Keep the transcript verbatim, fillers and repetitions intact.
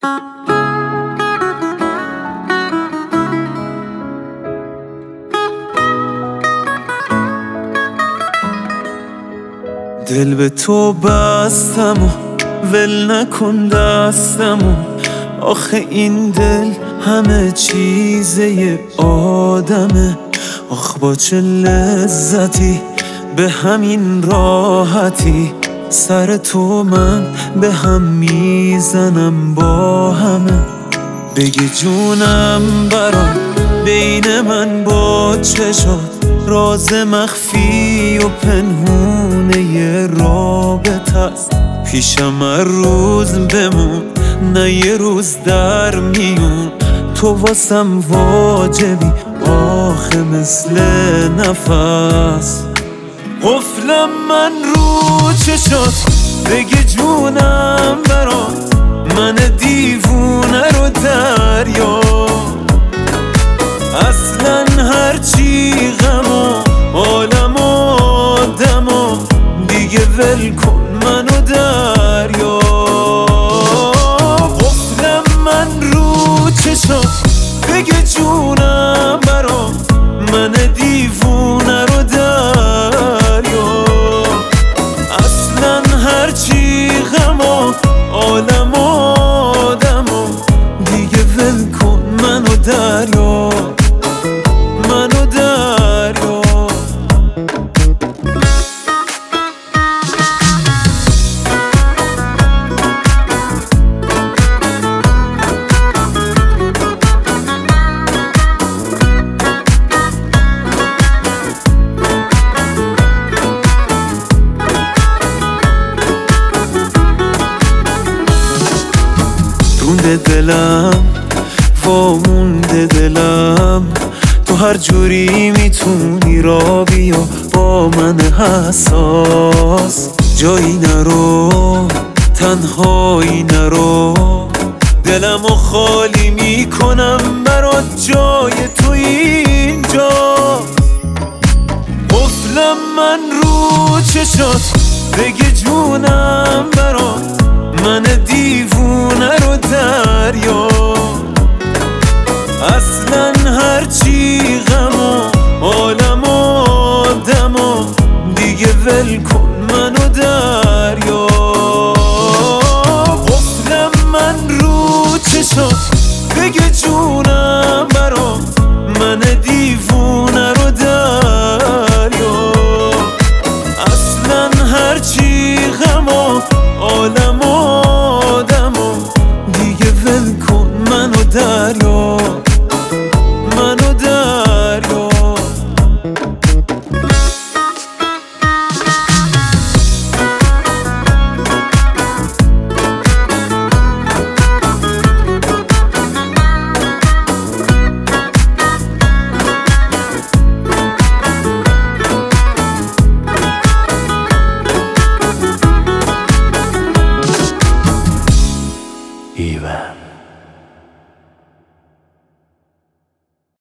دل به تو بستم و ول نکن دستمو، آخه این دل همه چیزه آدمه. آخ با چه لذتی به همین راحتی، سر تو من به هم میزنم با همه. بگی جونم برام بین من با چشات، راز مخفی و پنهونه ی رابطه است. پیشم هر روز بمون نه یه روز در میون، تو واسم واجبی آخه مثل نفس. قفلم من رو چشات، بگی جونم برات، من دیوونه رو دریا. اصلا هرچی غم و عالم و آدم و دیگه ول کن منو دریا. قفلم من رو چشات، بگی جونم برات، من دیوونه رو دریا. اصلا هرچی غم و عالم و آدم و دیگه ول کن منو دریا، منو دریا. رونده دلم وامونده دلم، تو هر جوری میتونی را بیا با من حساس. جایی نرو تنهایی نرو، دلمو خالی میکنم برات، جای تو اینجا. قفلم من رو چشات، بگی جونم برات، من دیوونه رو دریا. اصلا هرچی غم و عالم و آدم و دیگه ول کن منو دریا. قفلم من رو چشات، بگی جونم برات، من دیوونه رو دریا. اصلا هرچی غم و عالم و آدم و دیگه ول کن منو دریا.